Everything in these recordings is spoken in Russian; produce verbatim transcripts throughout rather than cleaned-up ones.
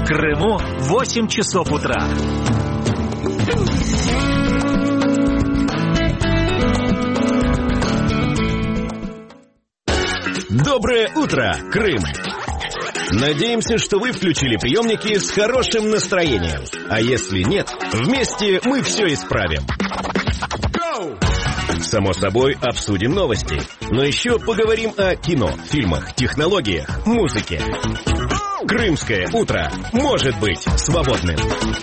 Крыму восемь часов утра. Доброе утро, Крым! Надеемся, что вы включили приемники с хорошим настроением. А если нет, вместе мы все исправим. Само собой, обсудим новости. Но еще поговорим о кино, фильмах, технологиях, музыке. Крымское утро может быть свободным.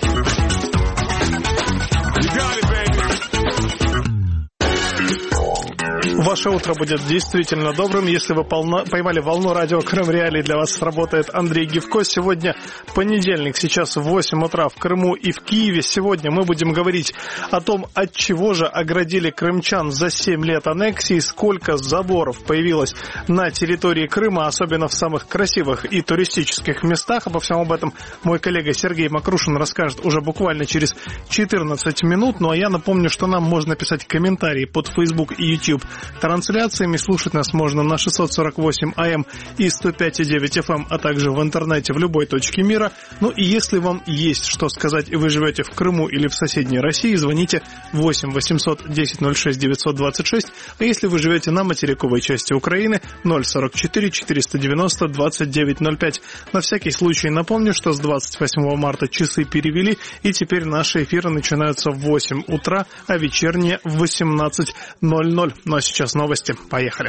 Ваше утро будет действительно добрым, если вы полно, поймали волну радио Крым Реалии. Для вас работает Андрей Гивко. Сегодня понедельник, сейчас в восемь утра в Крыму и в Киеве. Сегодня мы будем говорить о том, от чего же оградили крымчан за семь лет аннексии, сколько заборов появилось на территории Крыма, особенно в самых красивых и туристических местах. Обо всем об этом мой коллега Сергей Макрушин расскажет уже буквально через четырнадцать минут. Ну а я напомню, что нам можно писать комментарии под Facebook и YouTube трансляциями. Слушать нас можно на шестьсот сорок восемь АМ и сто пять и девять эф эм, а также в интернете в любой точке мира. Ну и если вам есть что сказать и вы живете в Крыму или в соседней России, звоните восемь восемьсот десять ноль шесть девятьсот двадцать шесть. А если вы живете на материковой части Украины, ноль сорок четыре четыреста девяносто двадцать девять ноль пять. На всякий случай напомню, что с двадцать восьмого марта часы перевели, и теперь наши эфиры начинаются в восемь утра, а вечерние в восемнадцать ноль ноль. Ну а сейчас новости. Поехали.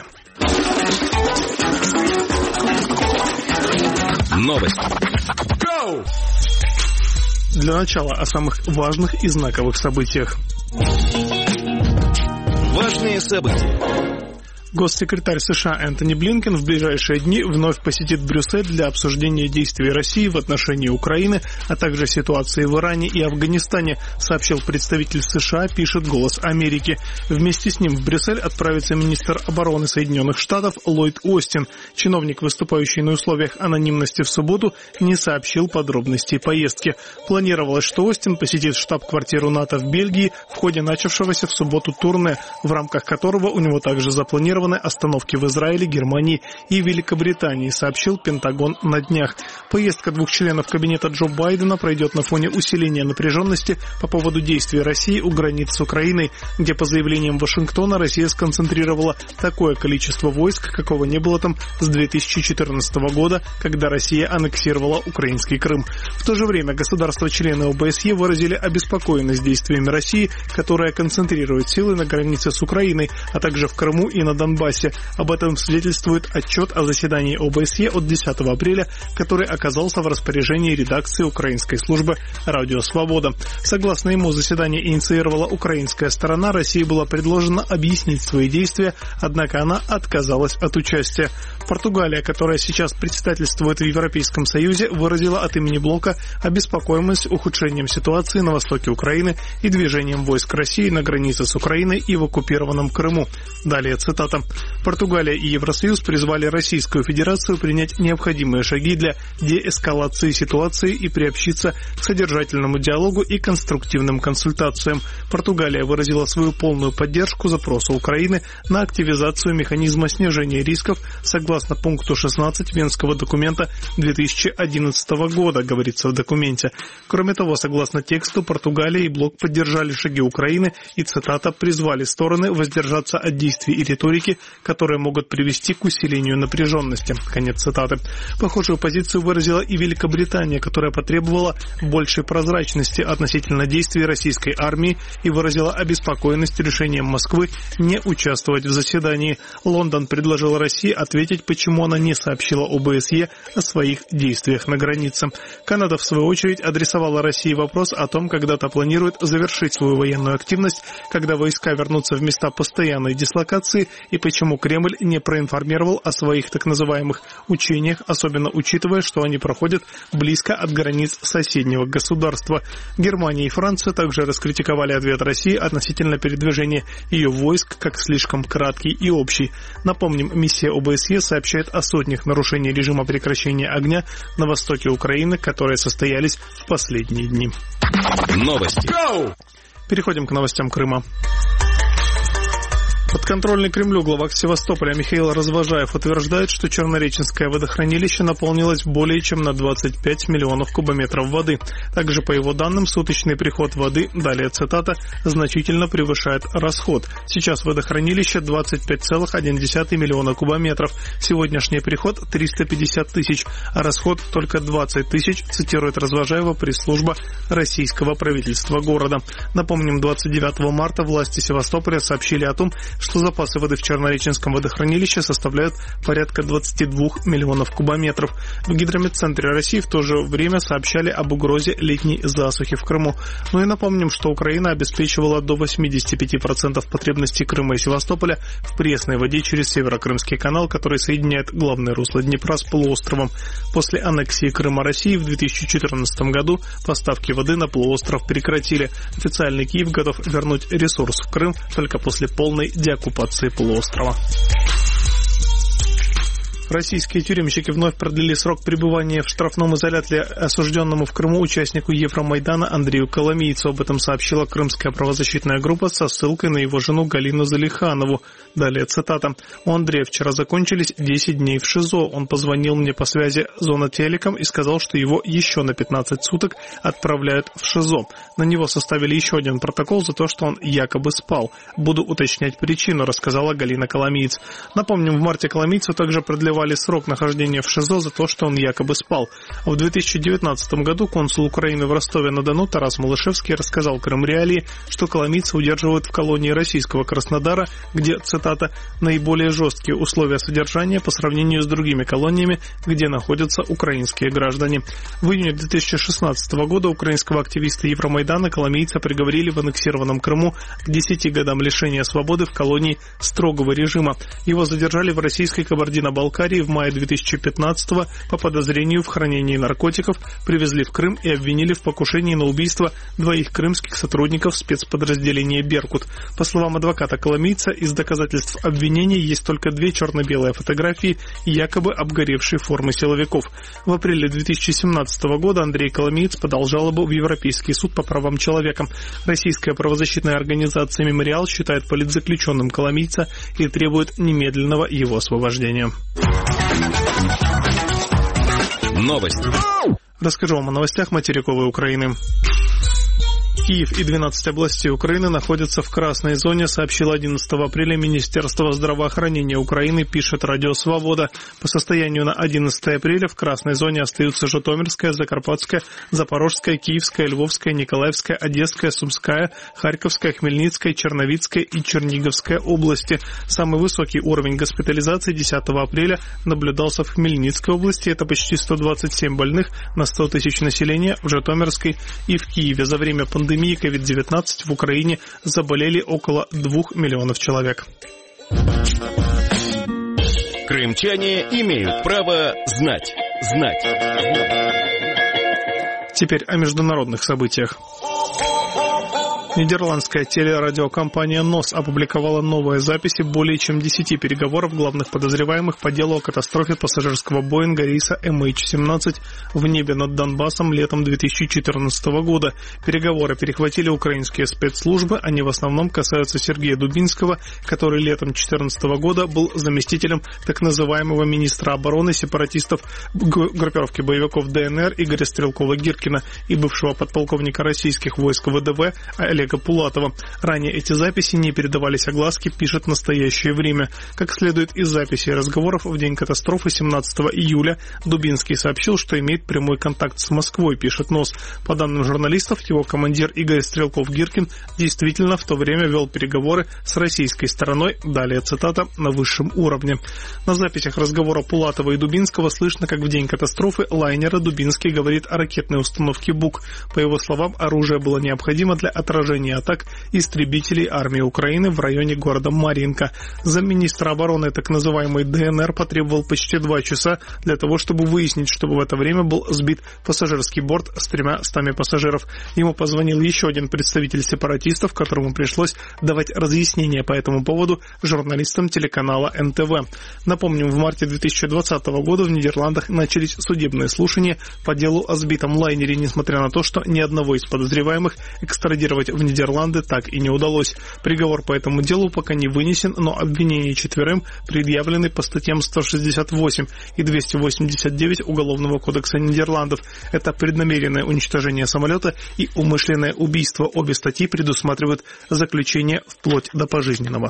Новости. Для начала о самых важных и знаковых событиях. Важные события. Госсекретарь США Энтони Блинкен в ближайшие дни вновь посетит Брюссель для обсуждения действий России в отношении Украины, а также ситуации в Иране и Афганистане, сообщил представитель США, пишет «Голос Америки». Вместе с ним в Брюссель отправится министр обороны Соединенных Штатов Ллойд Остин. Чиновник, выступающий на условиях анонимности в субботу, не сообщил подробностей поездки. Планировалось, что Остин посетит штаб-квартиру НАТО в Бельгии в ходе начавшегося в субботу турне, в рамках которого у него также запланировано остановки в Израиле, Германии и Великобритании, сообщил Пентагон на днях. Поездка двух членов кабинета Джо Байдена пройдет на фоне усиления напряженности по поводу действий России у границ с Украиной, где, по заявлениям Вашингтона, Россия сконцентрировала такое количество войск, какого не было там с две тысячи четырнадцатого года, когда Россия аннексировала украинский Крым. В то же время государства-члены О Бэ Эс Е выразили обеспокоенность действиями России, которая концентрирует силы на границе с Украиной, а также в Крыму и на Донбассе. Об этом свидетельствует отчет о заседании О Бэ Эс Е от десятого апреля, который оказался в распоряжении редакции украинской службы «Радио Свобода». Согласно ему, заседание инициировала украинская сторона, России было предложено объяснить свои действия, однако она отказалась от участия. Португалия, которая сейчас председательствует в Европейском Союзе, выразила от имени блока обеспокоенность ухудшением ситуации на востоке Украины и движением войск России на границе с Украиной и в оккупированном Крыму. Далее цитата. Португалия и Евросоюз призвали Российскую Федерацию принять необходимые шаги для деэскалации ситуации и приобщиться к содержательному диалогу и конструктивным консультациям. Португалия выразила свою полную поддержку запросу Украины на активизацию механизма снижения рисков согласно пункту шестнадцать Венского документа две тысячи одиннадцатого года, говорится в документе. Кроме того, согласно тексту, Португалия и блок поддержали шаги Украины и, цитата, призвали стороны воздержаться от действий и риторики, которые могут привести к усилению напряженности. Конец цитаты. Похожую позицию выразила и Великобритания, которая потребовала большей прозрачности относительно действий российской армии и выразила обеспокоенность решением Москвы не участвовать в заседании. Лондон предложил России ответить, почему она не сообщила О Бэ Эс Е о своих действиях на границе. Канада, в свою очередь, адресовала России вопрос о том, когда та планирует завершить свою военную активность, когда войска вернутся в места постоянной дислокации и почему Кремль не проинформировал о своих так называемых учениях, особенно учитывая, что они проходят близко от границ соседнего государства. Германия и Франция также раскритиковали ответ России относительно передвижения ее войск как слишком краткий и общий. Напомним, миссия О Бэ Эс Е сообщает о сотнях нарушений режима прекращения огня на востоке Украины, которые состоялись в последние дни. Новости. Переходим к новостям Крыма. Подконтрольный Кремлю глава Севастополя Михаил Развожаев утверждает, что Чернореченское водохранилище наполнилось более чем на двадцать пять миллионов кубометров воды. Также, по его данным, суточный приход воды, далее цитата, значительно превышает расход. Сейчас водохранилище двадцать пять целых одна десятая миллиона кубометров. Сегодняшний приход триста пятьдесят тысяч, а расход только двадцать тысяч, цитирует Развожаева пресс-служба российского правительства города. Напомним, двадцать девятого марта власти Севастополя сообщили о том, что запасы воды в Чернореченском водохранилище составляют порядка двадцать два миллионов кубометров. В Гидрометцентре России в то же время сообщали об угрозе летней засухи в Крыму. Ну и напомним, что Украина обеспечивала до восемьдесят пять процентов потребностей Крыма и Севастополя в пресной воде через Северо-Крымский канал, который соединяет главное русло Днепра с полуостровом. После аннексии Крыма России в две тысячи четырнадцатом году поставки воды на полуостров прекратили. Официальный Киев готов вернуть ресурс в Крым только после полной деоккупации полуострова. Российские тюремщики вновь продлили срок пребывания в штрафном изоляторе осужденному в Крыму участнику Евромайдана Андрею Коломийцу. Об этом сообщила крымская правозащитная группа со ссылкой на его жену Галину Залиханову. Далее цитата. «У Андрея вчера закончились десять дней в ШИЗО. Он позвонил мне по связи Зона Телеком и сказал, что его еще на пятнадцать суток отправляют в ШИЗО. На него составили еще один протокол за то, что он якобы спал. Буду уточнять причину», рассказала Галина Коломийц. Напомним, в марте Коломийцу также продлевали срок нахождения в ШИЗО за то, что он якобы спал. В две тысячи девятнадцатом году консул Украины в Ростове-на-Дону Тарас Малышевский рассказал Крым Реалии, что коломийца удерживают в колонии российского Краснодара, где, цитата, «наиболее жесткие условия содержания по сравнению с другими колониями, где находятся украинские граждане». В июне две тысячи шестнадцатого года украинского активиста Евромайдана коломийца приговорили в аннексированном Крыму к десяти годам лишения свободы в колонии строгого режима. Его задержали в российской Кабардино-Балкарии в мае две тысячи пятнадцатого по подозрению в хранении наркотиков, привезли в Крым и обвинили в покушении на убийство двоих крымских сотрудников спецподразделения «Беркут». По словам адвоката Коломийца, из доказательств обвинения есть только две черно-белые фотографии якобы обгоревшей формы силовиков. В апреле две тысячи семнадцатого года Андрей Коломиец подал жалобу в Европейский суд по правам человека. Российская правозащитная организация «Мемориал» считает политзаключенным Коломийца и требует немедленного его освобождения. Новости. Расскажу вам о новостях материковой Украины. Киев и двенадцать областей Украины находятся в красной зоне, сообщило одиннадцатого апреля Министерство здравоохранения Украины, пишет Радио Свобода. По состоянию на одиннадцатое апреля в красной зоне остаются Житомирская, Закарпатская, Запорожская, Киевская, Львовская, Николаевская, Одесская, Сумская, Харьковская, Хмельницкая, Черновицкая и Черниговская области. Самый высокий уровень госпитализации десятого апреля наблюдался в Хмельницкой области. Это почти сто двадцать семь больных на сто тысяч населения, в Житомирской и в Киеве. За время пандемии ковид девятнадцать в Украине заболели около двух миллионов человек. Крымчане имеют право знать. Знать. Теперь о международных событиях. Нидерландская телерадиокомпания нос опубликовала новые записи более чем десяти переговоров главных подозреваемых по делу о катастрофе пассажирского Боинга рейса эм эйч семнадцать в небе над Донбассом летом две тысячи четырнадцатого года. Переговоры перехватили украинские спецслужбы, они в основном касаются Сергея Дубинского, который летом две тысячи четырнадцатого года был заместителем так называемого министра обороны сепаратистов группировки боевиков дэ эн эр Игоря Стрелкова-Гиркина и бывшего подполковника российских войск вэ дэ вэ Олега Пулатова. Ранее эти записи не передавались огласке, пишет «Настоящее время». Как следует из записей разговоров, в день катастрофы семнадцатого июля Дубинский сообщил, что имеет прямой контакт с Москвой, пишет НОС. По данным журналистов, его командир Игорь Стрелков-Гиркин действительно в то время вел переговоры с российской стороной, далее цитата, на высшем уровне. На записях разговора Пулатова и Дубинского слышно, как в день катастрофы лайнера Дубинский говорит о ракетной установке «Бук». По его словам, оружие было необходимо для отражения атак истребителей армии Украины в районе города Марьинка. Замминистра обороны так называемой дэ эн эр потребовал почти два часа для того, чтобы выяснить, чтобы в это время был сбит пассажирский борт с тремя стами пассажиров. Ему позвонил еще один представитель сепаратистов, которому пришлось давать разъяснения по этому поводу журналистам телеканала эн тэ вэ. Напомним, в марте две тысячи двадцатого года в Нидерландах начались судебные слушания по делу о сбитом лайнере, несмотря на то, что ни одного из подозреваемых экстрадировать в Нидерланды так и не удалось. Приговор по этому делу пока не вынесен, но обвинения четверым предъявлены по статьям сто шестьдесят восемь и двести восемьдесят девять Уголовного кодекса Нидерландов. Это преднамеренное уничтожение самолета и умышленное убийство. Обе статьи предусматривают заключение вплоть до пожизненного.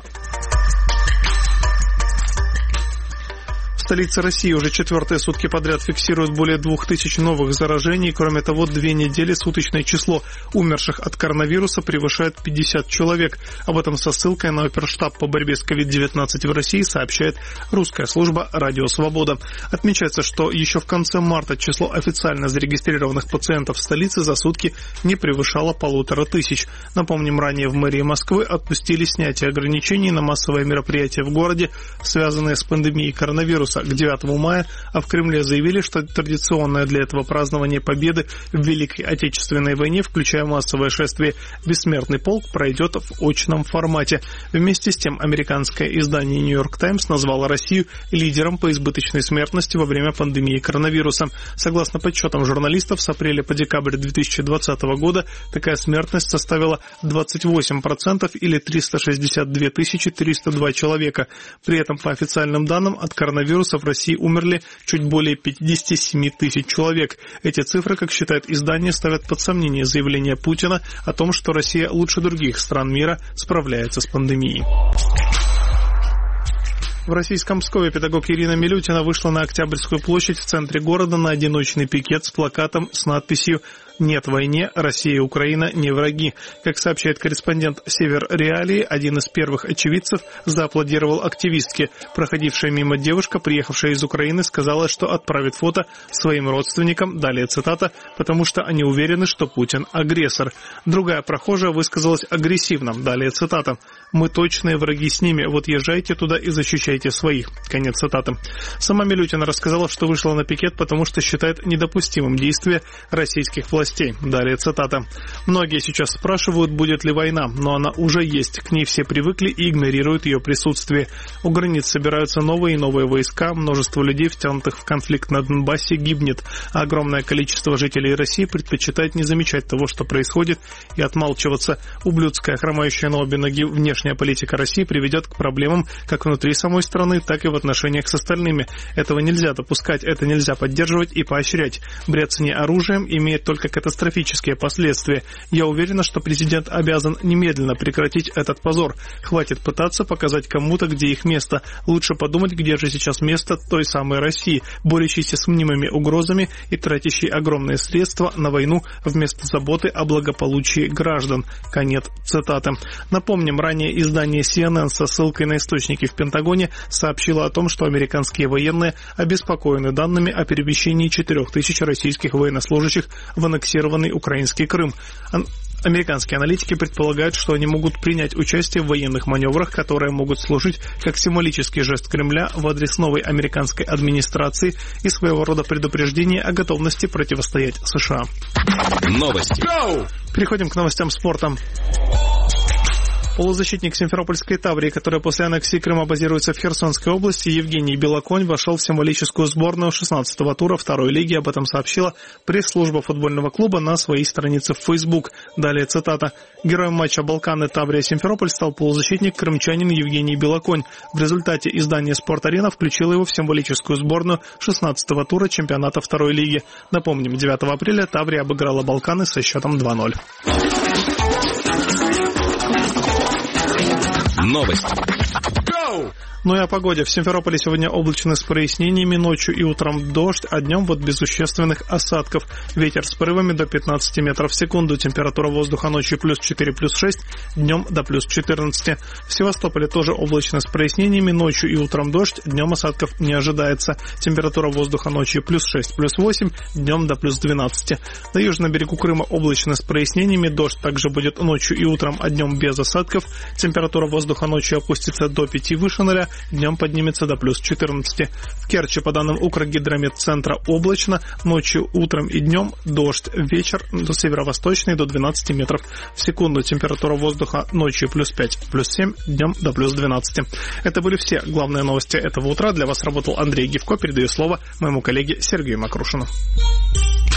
В столице России уже четвертые сутки подряд фиксируют более двух тысяч новых заражений. Кроме того, две недели суточное число умерших от коронавируса превышает пятьдесят человек. Об этом со ссылкой на оперштаб по борьбе с ковид девятнадцать в России сообщает русская служба «Радио Свобода». Отмечается, что еще в конце марта число официально зарегистрированных пациентов в столице за сутки не превышало полутора тысяч. Напомним, ранее в мэрии Москвы отпустили снятие ограничений на массовые мероприятия в городе, связанные с пандемией коронавируса, к девятому мая, а в Кремле заявили, что традиционное для этого празднование победы в Великой Отечественной войне, включая массовое шествие «Бессмертный полк», пройдет в очном формате. Вместе с тем, американское издание «Нью-Йорк Таймс» назвало Россию лидером по избыточной смертности во время пандемии коронавируса. Согласно подсчетам журналистов, с апреля по декабрь две тысячи двадцатого года такая смертность составила двадцать восемь процентов или триста шестьдесят две тысячи триста два человека. При этом, по официальным данным, от коронавируса в России умерли чуть более пятьдесят семь тысяч человек. Эти цифры, как считает издание, ставят под сомнение заявление Путина о том, что Россия лучше других стран мира справляется с пандемией. В российском Пскове педагог Ирина Милютина вышла на Октябрьскую площадь в центре города на одиночный пикет с плакатом с надписью «Нет войне, Россия и Украина не враги». Как сообщает корреспондент «Север Реалии», один из первых очевидцев зааплодировал активистке. Проходившая мимо девушка, приехавшая из Украины, сказала, что отправит фото своим родственникам, далее цитата, «потому что они уверены, что Путин агрессор». Другая прохожая высказалась агрессивно, далее цитата, «Мы точные враги с ними, вот езжайте туда и защищайте своих». Конец цитаты. Сама Милютина рассказала, что вышла на пикет, потому что считает недопустимым действия российских властей. Далее цитата. «Многие сейчас спрашивают, будет ли война, но она уже есть. К ней все привыкли и игнорируют ее присутствие. У границ собираются новые и новые войска, множество людей, втянутых в конфликт на Донбассе, гибнет, а огромное количество жителей России предпочитает не замечать того, что происходит, и отмалчиваться. Ублюдская, хромающая на обе ноги внешняя политика России приведет к проблемам как внутри самой страны, так и в отношениях с остальными. Этого нельзя допускать, это нельзя поддерживать и поощрять. Бряцание оружием имеет только катастрофические последствия. Я уверена, что президент обязан немедленно прекратить этот позор. Хватит пытаться показать кому-то, где их место. Лучше подумать, где же сейчас место той самой России, борющейся с мнимыми угрозами и тратящей огромные средства на войну вместо заботы о благополучии граждан». Конец цитаты. Напомним, ранее издание си эн эн со ссылкой на источники в Пентагоне сообщило о том, что американские военные обеспокоены данными о перемещении четырех тысяч российских военнослужащих в аннексированный украинский Крым. Американские аналитики предполагают, что они могут принять участие в военных маневрах, которые могут служить как символический жест Кремля в адрес новой американской администрации и своего рода предупреждение о готовности противостоять США. Новости. Переходим к новостям спорта. Полузащитник Симферопольской Таврии, который после аннексии Крыма базируется в Херсонской области, Евгений Белоконь вошел в символическую сборную шестнадцатого тура второй лиги. Об этом сообщила пресс-служба футбольного клуба на своей странице в Facebook. Далее цитата. Героем матча Балканы Таврия-Симферополь стал полузащитник крымчанин Евгений Белоконь. В результате издание «Спорт-арена» включило его в символическую сборную шестнадцатого тура чемпионата второй лиги. Напомним, девятого апреля Таврия обыграла Балканы со счетом два ноль. Новости. Ну и о погоде. В Симферополе сегодня облачно с прояснениями, ночью и утром дождь, а днем вот без существенных осадков. Ветер с порывами до пятнадцати метров в секунду. Температура воздуха ночью плюс четыре, плюс шесть, днем до плюс четырнадцати. В Севастополе тоже облачно с прояснениями, ночью и утром дождь, днем осадков не ожидается. Температура воздуха ночью плюс шесть, плюс восемь, днем до плюс двенадцати. На южном берегу Крыма облачно с прояснениями, дождь также будет ночью и утром, а днем без осадков. Температура воздуха ночью опустится до пяти выше ноля, днем поднимется до плюс четырнадцати. В Керчи, по данным Укргидрометцентра, облачно, ночью, утром и днем дождь, вечер до северо-восточный до двенадцати метров в секунду. Температура воздуха ночью плюс пять, плюс семь, днем до плюс двенадцати. Это были все главные новости этого утра. Для вас работал Андрей Гивко. Передаю слово моему коллеге Сергею Макрушину.